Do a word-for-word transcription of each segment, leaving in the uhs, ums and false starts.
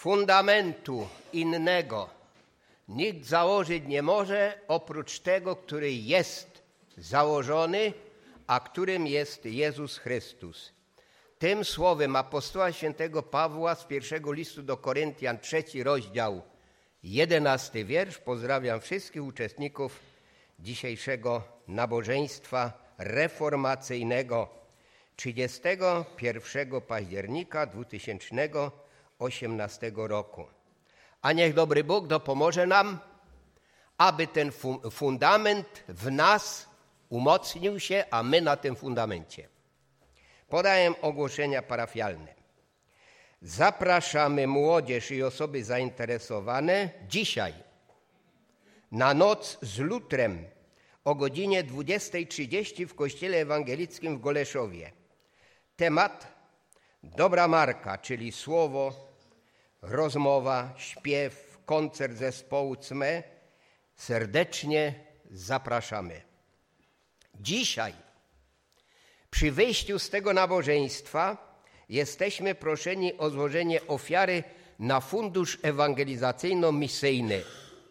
Fundamentu innego nikt założyć nie może oprócz tego, który jest założony, a którym jest Jezus Chrystus. Tym słowem apostoła świętego Pawła z pierwszego listu do Koryntian, trzeci rozdział, jedenasty wiersz. Pozdrawiam wszystkich uczestników dzisiejszego nabożeństwa reformacyjnego trzydziestego pierwszego października dwa tysiące osiemnastego roku. A niech dobry Bóg dopomoże nam, aby ten fundament w nas umocnił się, a my na tym fundamencie. Podaję ogłoszenia parafialne. Zapraszamy młodzież i osoby zainteresowane dzisiaj na noc z lutrem o godzinie dwudziestej trzydzieści w Kościele Ewangelickim w Goleszowie. Temat dobra marka, czyli słowo, rozmowa, śpiew, koncert zespołu C M E. Serdecznie zapraszamy. Dzisiaj przy wyjściu z tego nabożeństwa jesteśmy proszeni o złożenie ofiary na fundusz ewangelizacyjno-misyjny.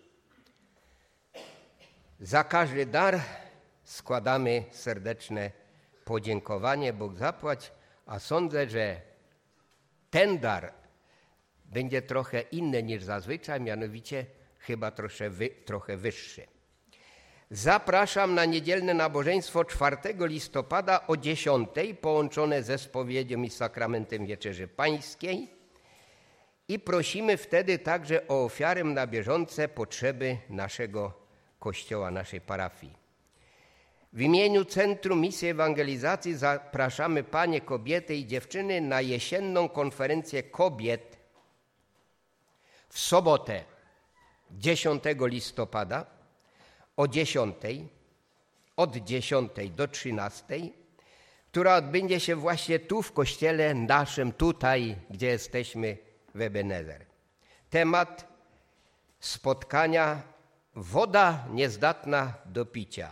Za każdy dar składamy serdeczne podziękowanie. Bóg zapłać, a sądzę, że ten dar będzie trochę inny niż zazwyczaj, mianowicie chyba trochę, wy, trochę wyższy. Zapraszam na niedzielne nabożeństwo czwartego listopada o dziesiątej, połączone ze spowiedzią i sakramentem Wieczerzy Pańskiej, i prosimy wtedy także o ofiarę na bieżące potrzeby naszego Kościoła, naszej parafii. W imieniu Centrum Misji Ewangelizacji zapraszamy panie, kobiety i dziewczyny na jesienną konferencję kobiet w sobotę dziesiątego listopada o dziesiątej, od dziesiątej do trzynastej, która odbędzie się właśnie tu w kościele naszym, tutaj, gdzie jesteśmy w Ebenezer. Temat spotkania: woda niezdatna do picia.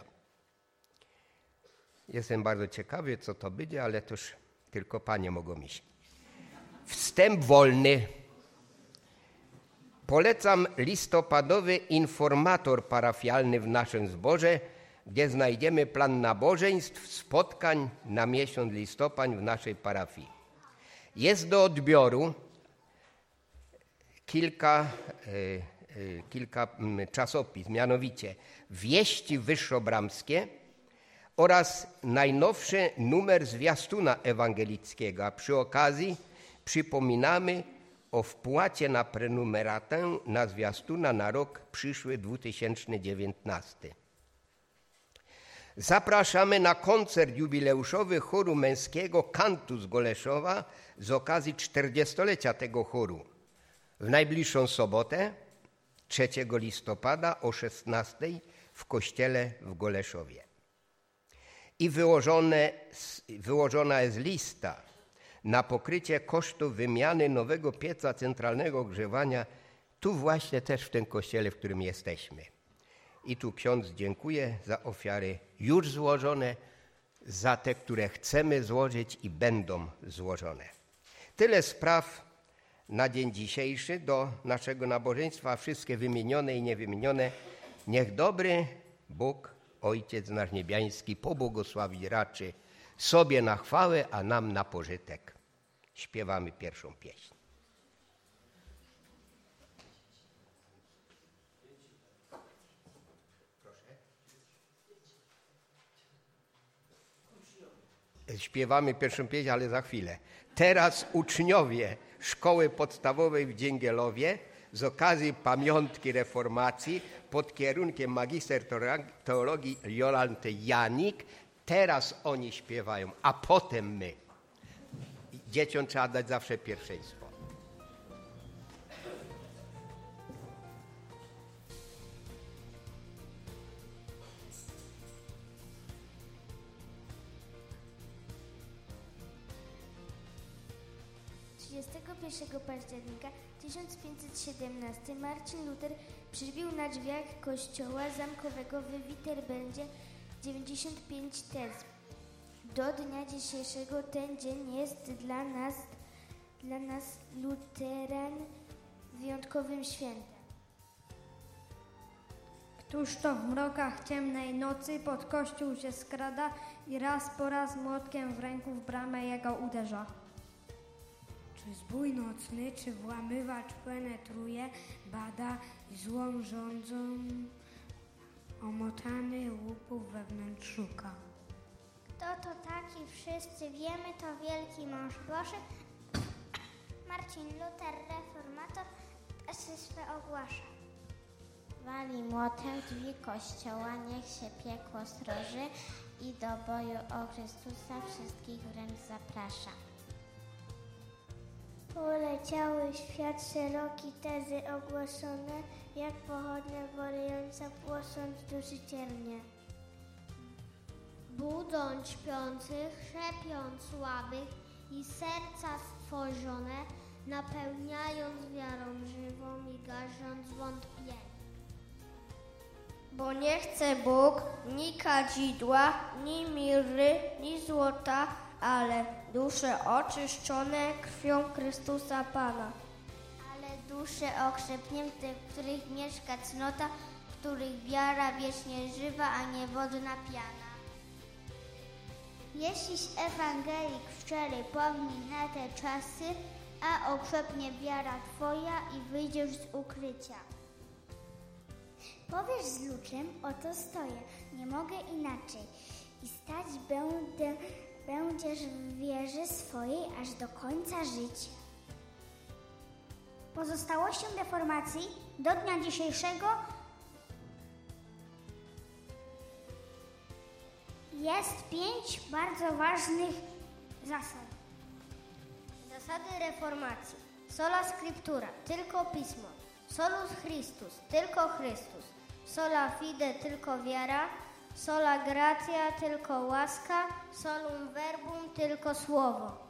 Jestem bardzo ciekawy, co to będzie, ale to już tylko panie mogą iść. Wstęp wolny. Polecam listopadowy informator parafialny w naszym zborze, gdzie znajdziemy plan nabożeństw, spotkań na miesiąc listopad w naszej parafii. Jest do odbioru kilka, e, e, kilka czasopism, mianowicie Wieści Wyższobramskie oraz najnowszy numer zwiastuna ewangelickiego. A przy okazji przypominamy o wpłacie na prenumeratę na zwiastuna na rok przyszły dwa tysiące dziewiętnasty. Zapraszamy na koncert jubileuszowy chóru męskiego Kantus Goleszowa z okazji czterdziestolecia tego chóru w najbliższą sobotę, trzeciego listopada o szesnastej w kościele w Goleszowie. I wyłożone, wyłożona jest lista na pokrycie kosztów wymiany nowego pieca centralnego ogrzewania tu właśnie też w tym kościele, w którym jesteśmy. I tu ksiądz dziękuję za ofiary już złożone, za te, które chcemy złożyć i będą złożone. Tyle spraw na dzień dzisiejszy do naszego nabożeństwa. Wszystkie wymienione i niewymienione niech dobry Bóg, Ojciec nasz niebiański, pobłogosławi raczy sobie na chwałę, a nam na pożytek. Śpiewamy pierwszą pieśń. Proszę. Śpiewamy pierwszą pieśń, ale za chwilę. Teraz uczniowie Szkoły Podstawowej w Dzięgielowie z okazji pamiątki reformacji pod kierunkiem magister teologii Jolanty Janik. Teraz oni śpiewają, a potem my. Dzieciom trzeba dać zawsze pierwszeństwo. trzydziestego pierwszego października tysiąc pięćset siedemnastego Marcin Luther przybił na drzwiach kościoła zamkowego w Witterberdzie dziewięćdziesiąt pięć tez. Do dnia dzisiejszego ten dzień jest dla nas, dla nas luteran wyjątkowym świętem. Któż to w mrokach ciemnej nocy pod kościół się skrada i raz po raz młotkiem w ręku w bramę jego uderza? Czy zbój nocny, czy włamywacz penetruje, bada i złą rządzą omotany łupów wewnątrz szuka? Kto to taki, wszyscy wiemy, to wielki mąż Boży, Marcin Luter, reformator, tezy swe ogłasza. Wali młotem drzwi kościoła, niech się piekło sroży i do boju o Chrystusa wszystkich wręcz zaprasza. Poleciały w świat szeroki tezy ogłoszone, jak pochodnia wolejąca płosząc duszy ciernie. Budą śpiących, szepiąc słabych i serca stworzone, napełniając wiarą żywą i gasząc wątpienie. Bo nie chce Bóg ni kadzidła, ni mirry, ni złota, ale dusze oczyszczone krwią Chrystusa Pana. Ale dusze okrzepnięte, w których mieszka cnota, w których wiara wiecznie żywa, a nie wodna piana. Jeśliś ewangelik szczery powni na te czasy, a okrzepnie wiara twoja i wyjdziesz z ukrycia. Powiesz z luczem, oto stoję, nie mogę inaczej i stać będę, będziesz w wierze swojej aż do końca życia. Pozostałością deformacji do dnia dzisiejszego jest pięć bardzo ważnych zasad. Zasady reformacji. Sola scriptura, tylko pismo. Solus Christus, tylko Chrystus. Sola fide, tylko wiara. Sola gratia, tylko łaska. Solum verbum, tylko słowo.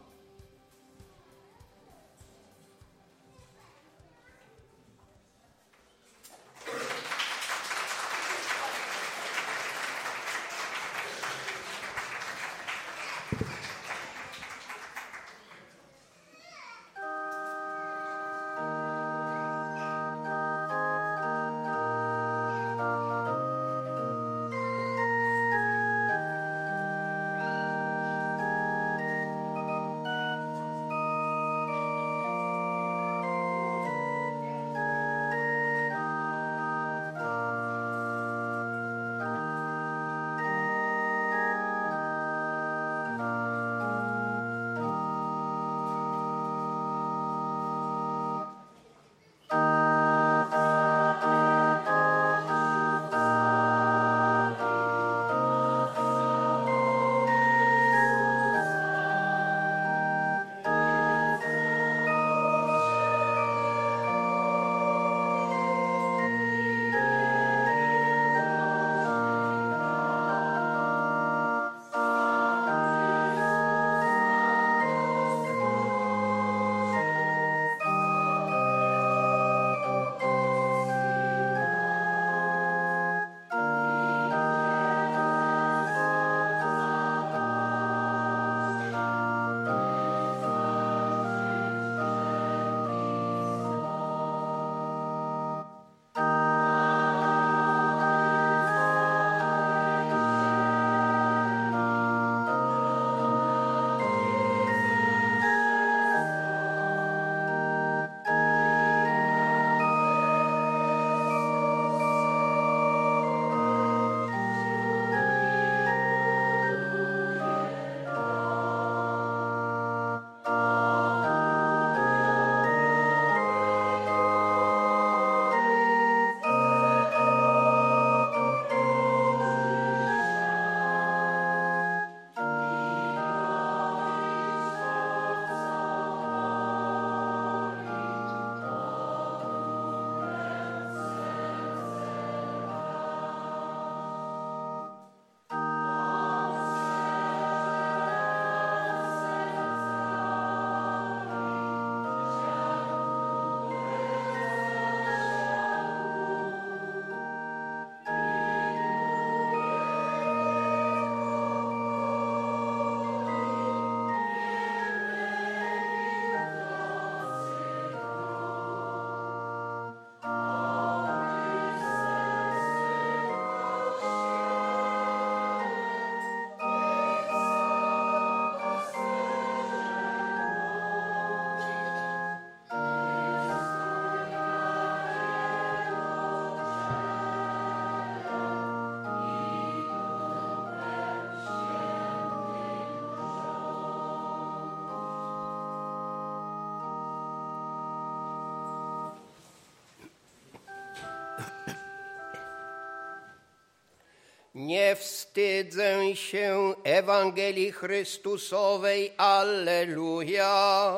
Nie wstydzę się Ewangelii Chrystusowej. Alleluja.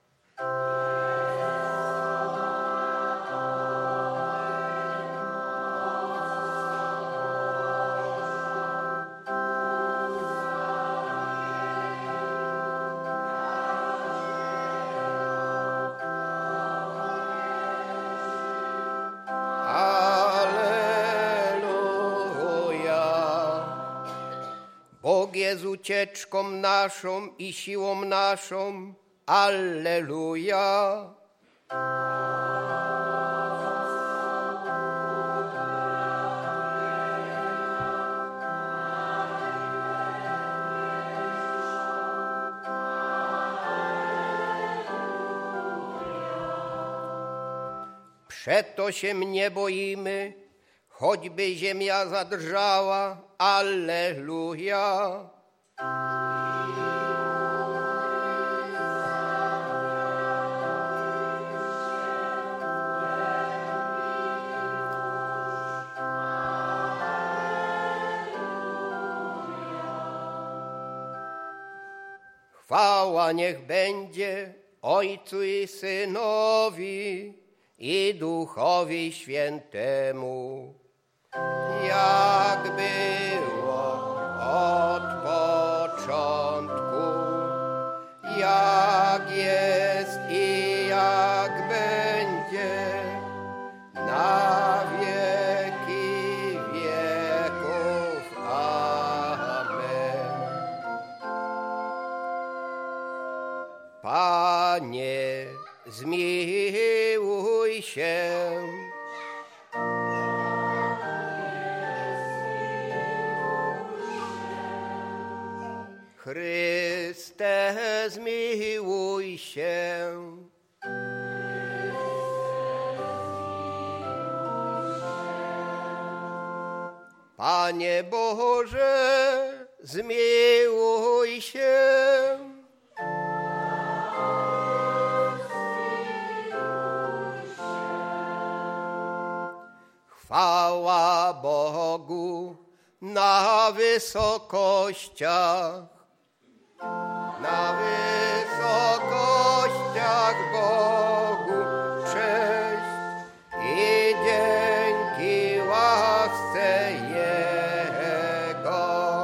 Bóg jest ucieczką naszą i siłą naszą. Alleluja. Przeto się nie boimy, choćby ziemia zadrżała. Alleluja. Chwała niech będzie Ojcu i Synowi i Duchowi Świętemu, jak było od początku, jak jest i jak będzie, na wieki wieków. Amen. Panie, zmiłuj się. Chryste, zmiłuj się. Panie Boże, zmiłuj się. Chwała Bogu na wysokościach, na wysokościach Bogu cześć i dzięki łasce Jego.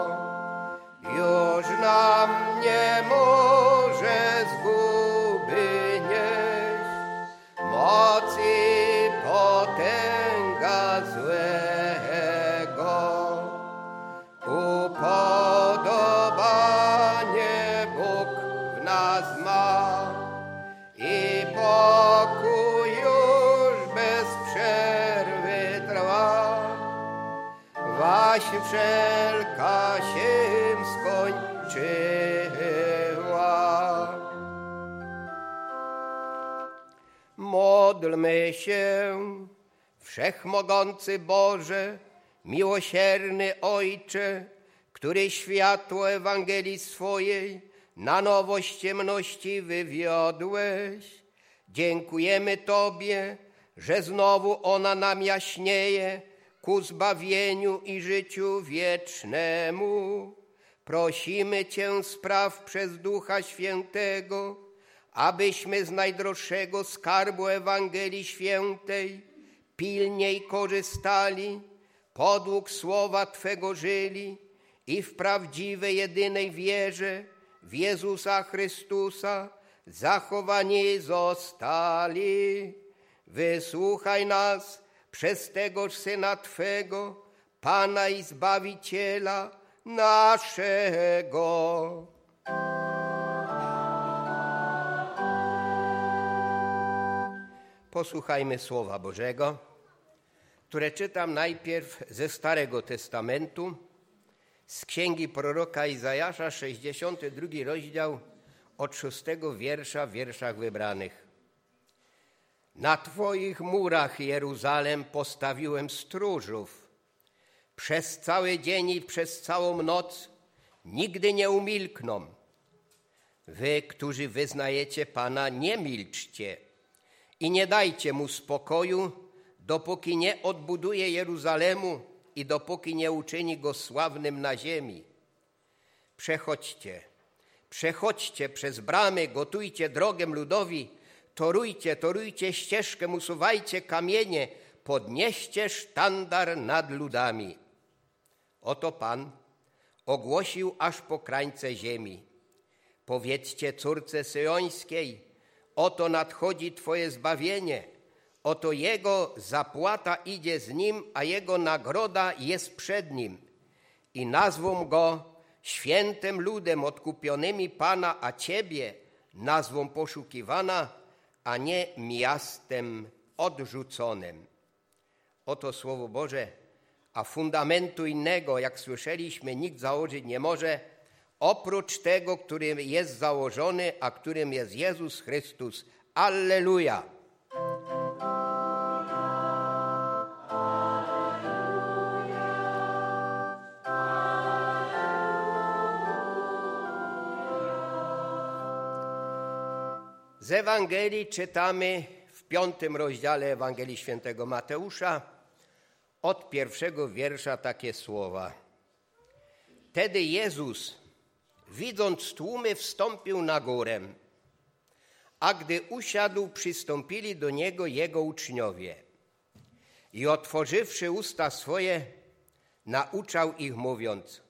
Już nam nie może zguby nieść, moc i potęga złego. Upodobanie Bóg w nas ma i pokój już bez przerwy trwa. Waś wszelka się skończyła. Módlmy się, Wszechmogący Boże, miłosierny Ojcze, który światło Ewangelii swojej na nowość ciemności wywiodłeś. Dziękujemy Tobie, że znowu ona nam jaśnieje ku zbawieniu i życiu wiecznemu. Prosimy Cię, spraw przez Ducha Świętego, abyśmy z najdroższego skarbu Ewangelii Świętej pilniej korzystali, podług słowa Twego żyli i w prawdziwej, jedynej wierze w Jezusa Chrystusa zachowani zostali. Wysłuchaj nas przez tegoż Syna Twego, Pana i Zbawiciela naszego. Posłuchajmy Słowa Bożego, które czytam najpierw ze Starego Testamentu, z księgi proroka Izajasza, sześćdziesiąty drugi rozdział, od szóstego wiersza w wierszach wybranych. Na Twoich murach, Jeruzalem, postawiłem stróżów. Przez cały dzień i przez całą noc nigdy nie umilkną. Wy, którzy wyznajecie Pana, nie milczcie i nie dajcie Mu spokoju, dopóki nie odbuduje Jeruzalemu i dopóki nie uczyni go sławnym na ziemi. Przechodźcie, przechodźcie przez bramy, gotujcie drogę ludowi, torujcie, torujcie ścieżkę, usuwajcie kamienie, podnieście sztandar nad ludami. Oto Pan ogłosił aż po krańce ziemi. Powiedzcie córce syjońskiej, oto nadchodzi Twoje zbawienie, oto Jego zapłata idzie z Nim, a Jego nagroda jest przed Nim. I nazwą Go świętym ludem odkupionymi Pana, a Ciebie nazwą poszukiwana, a nie miastem odrzuconym. Oto Słowo Boże, a fundamentu innego, jak słyszeliśmy, nikt założyć nie może, oprócz tego, którym jest założony, a którym jest Jezus Chrystus. Alleluja! Z Ewangelii czytamy w piątym rozdziale Ewangelii Świętego Mateusza od pierwszego wiersza takie słowa. Wtedy Jezus, widząc tłumy, wstąpił na górę, a gdy usiadł, przystąpili do Niego Jego uczniowie. I otworzywszy usta swoje, nauczał ich, mówiąc: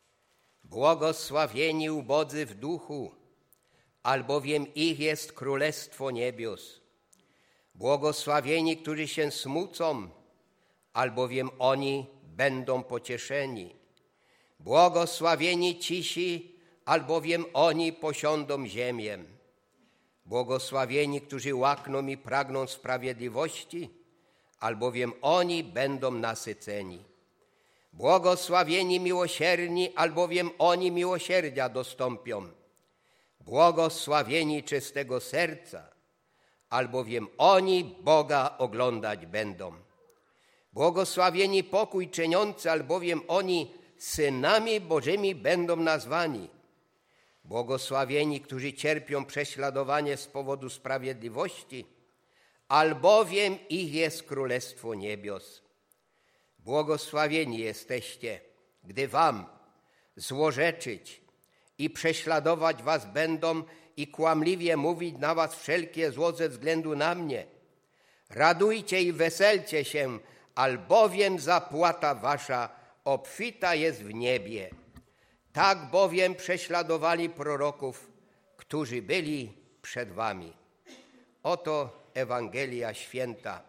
błogosławieni ubodzy w duchu, albowiem ich jest Królestwo Niebios. Błogosławieni, którzy się smucą, albowiem oni będą pocieszeni. Błogosławieni cisi, albowiem oni posiądą ziemię. Błogosławieni, którzy łakną i pragną sprawiedliwości, albowiem oni będą nasyceni. Błogosławieni miłosierni, albowiem oni miłosierdzia dostąpią. Błogosławieni czystego serca, albowiem oni Boga oglądać będą. Błogosławieni pokój czyniący, albowiem oni synami Bożymi będą nazwani. Błogosławieni, którzy cierpią prześladowanie z powodu sprawiedliwości, albowiem ich jest Królestwo Niebios. Błogosławieni jesteście, gdy wam złorzeczyć i prześladować was będą i kłamliwie mówić na was wszelkie zło ze względu na mnie. Radujcie i weselcie się, albowiem zapłata wasza obfita jest w niebie. Tak bowiem prześladowali proroków, którzy byli przed wami. Oto Ewangelia Święta.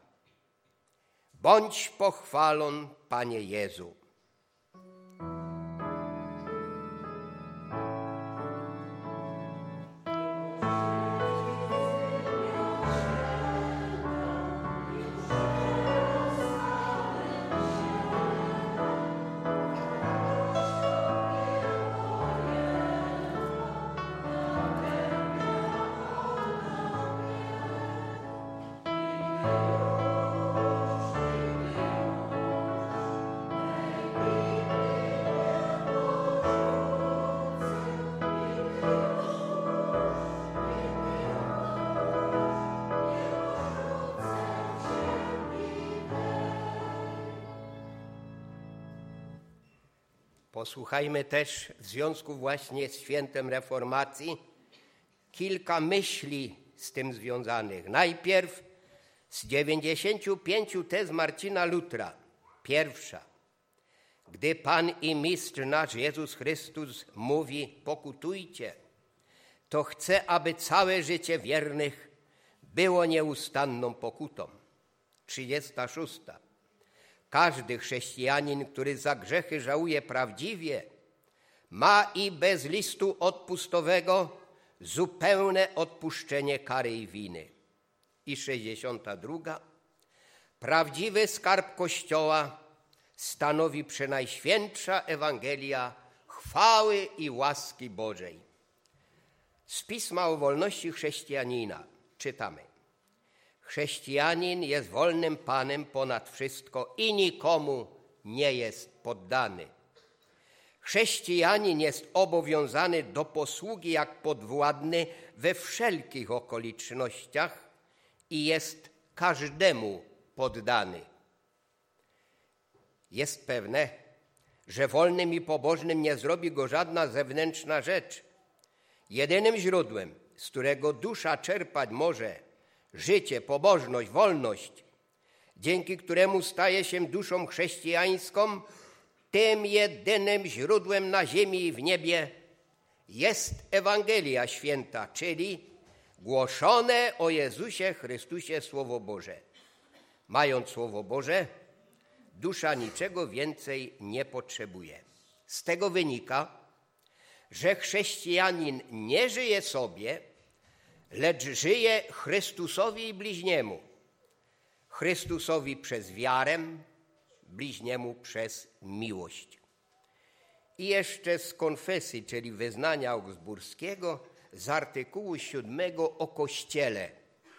Bądź pochwalony, Panie Jezu. Posłuchajmy też w związku właśnie z świętem Reformacji kilka myśli z tym związanych. Najpierw z dziewięćdziesięciu pięciu tez Marcina Lutra. Pierwsza. Gdy Pan i Mistrz nasz Jezus Chrystus mówi: pokutujcie, to chce, aby całe życie wiernych było nieustanną pokutą. Trzydziesta szósta. Każdy chrześcijanin, który za grzechy żałuje prawdziwie, ma i bez listu odpustowego zupełne odpuszczenie kary i winy. I sześćdziesiąta druga. Prawdziwy skarb Kościoła stanowi przenajświętsza Ewangelia chwały i łaski Bożej. Z Pisma o wolności chrześcijanina czytamy: chrześcijanin jest wolnym Panem ponad wszystko i nikomu nie jest poddany. Chrześcijanin jest obowiązany do posługi jak podwładny we wszelkich okolicznościach i jest każdemu poddany. Jest pewne, że wolnym i pobożnym nie zrobi go żadna zewnętrzna rzecz. Jedynym źródłem, z którego dusza czerpać może życie, pobożność, wolność, dzięki któremu staje się duszą chrześcijańską, tym jedynym źródłem na ziemi i w niebie jest Ewangelia Święta, czyli głoszone o Jezusie Chrystusie Słowo Boże. Mając Słowo Boże, dusza niczego więcej nie potrzebuje. Z tego wynika, że chrześcijanin nie żyje sobie, lecz żyje Chrystusowi i bliźniemu. Chrystusowi przez wiarę, bliźniemu przez miłość. I jeszcze z konfesji, czyli wyznania augsburskiego, z artykułu siódmego o Kościele.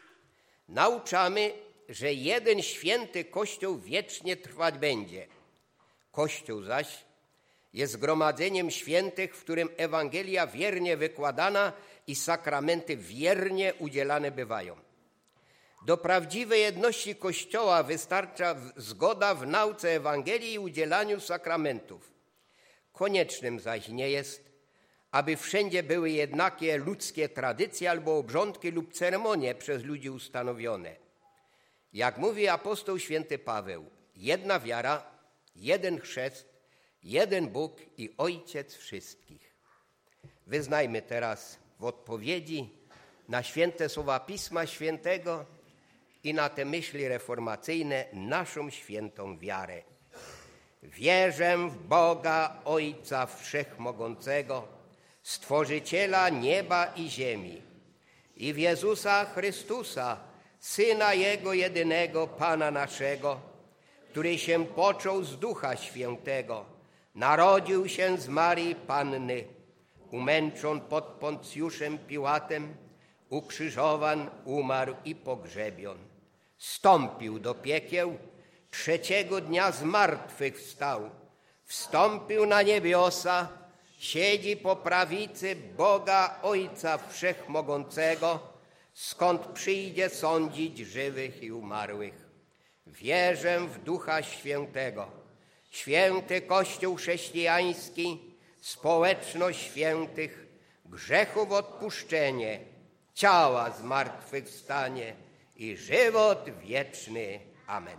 Nauczamy, że jeden święty Kościół wiecznie trwać będzie. Kościół zaś jest zgromadzeniem świętych, w którym Ewangelia wiernie wykładana i sakramenty wiernie udzielane bywają. Do prawdziwej jedności Kościoła wystarcza zgoda w nauce Ewangelii i udzielaniu sakramentów. Koniecznym zaś nie jest, aby wszędzie były jednakie ludzkie tradycje albo obrządki lub ceremonie przez ludzi ustanowione. Jak mówi apostoł święty Paweł, jedna wiara, jeden chrzest, jeden Bóg i Ojciec wszystkich. Wyznajmy teraz w odpowiedzi na święte słowa Pisma Świętego i na te myśli reformacyjne naszą świętą wiarę. Wierzę w Boga Ojca Wszechmogącego, Stworzyciela nieba i ziemi i w Jezusa Chrystusa, Syna Jego jedynego, Pana naszego, który się począł z Ducha Świętego, narodził się z Marii Panny, umęczon pod Poncjuszem Piłatem, ukrzyżowan, umarł i pogrzebion. Wstąpił do piekieł, trzeciego dnia z martwych wstał, wstąpił na niebiosa, siedzi po prawicy Boga Ojca Wszechmogącego, skąd przyjdzie sądzić żywych i umarłych. Wierzę w Ducha Świętego, święty Kościół chrześcijański, społeczność świętych, grzechów odpuszczenie, ciała zmartwychwstanie i żywot wieczny. Amen.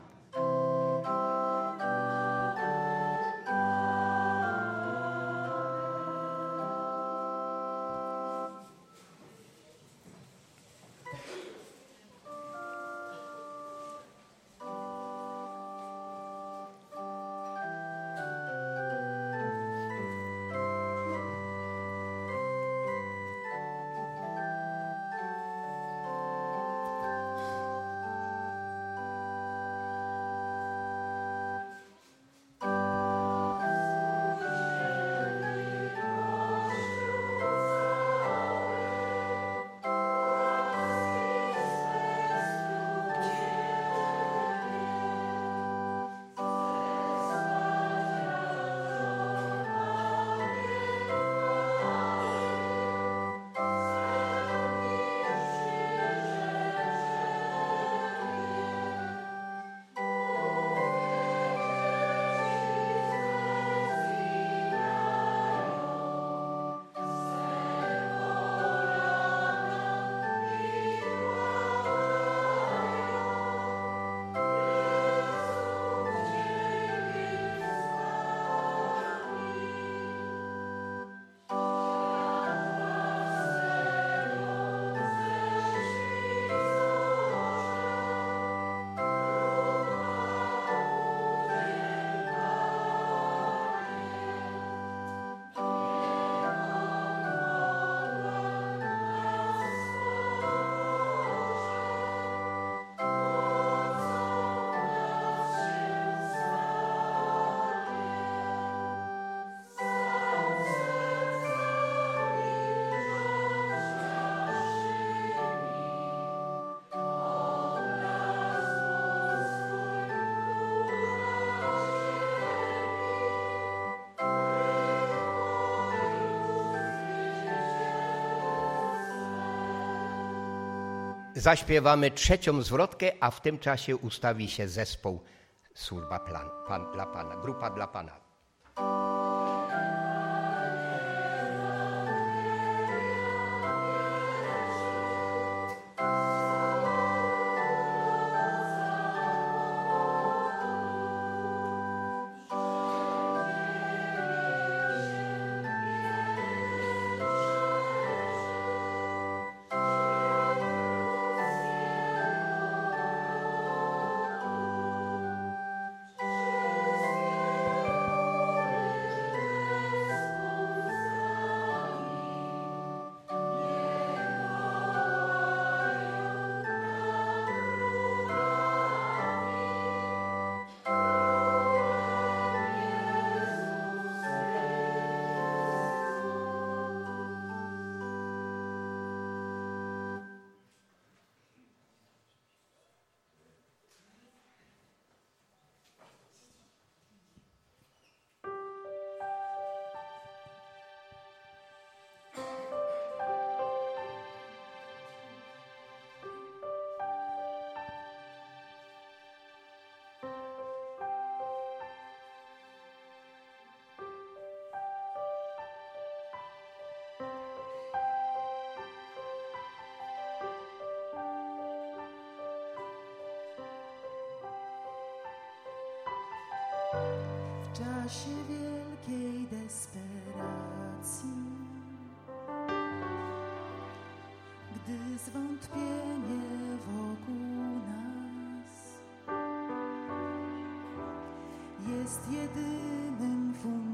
Zaśpiewamy trzecią zwrotkę, a w tym czasie ustawi się zespół służba plan, pan, dla Pana, grupa dla Pana. W czasie wielkiej desperacji, gdy zwątpienie wokół nas jest jedynym fundamentem,